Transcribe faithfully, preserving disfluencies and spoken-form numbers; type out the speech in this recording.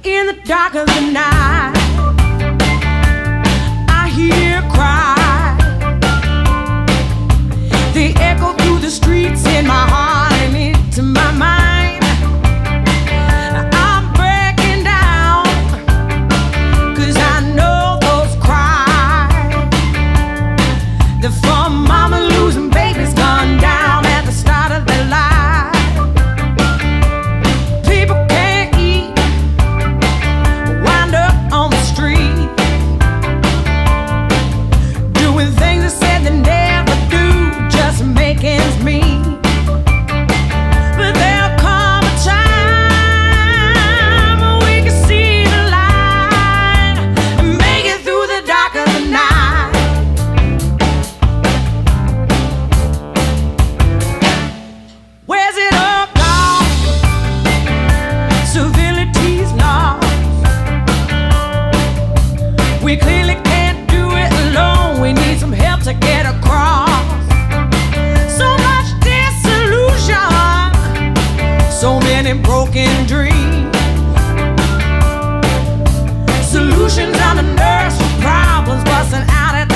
In the dark of the night, I hear cry. They echo through the streets in my heart and into my mind. I'm breaking down, 'cause I know those cries. They're from mama losing babies gone down at the start of their life. We clearly can't do it alone. We need some help to get across. So much disillusion, so many broken dreams. Solutions on the nurse for problems busting out at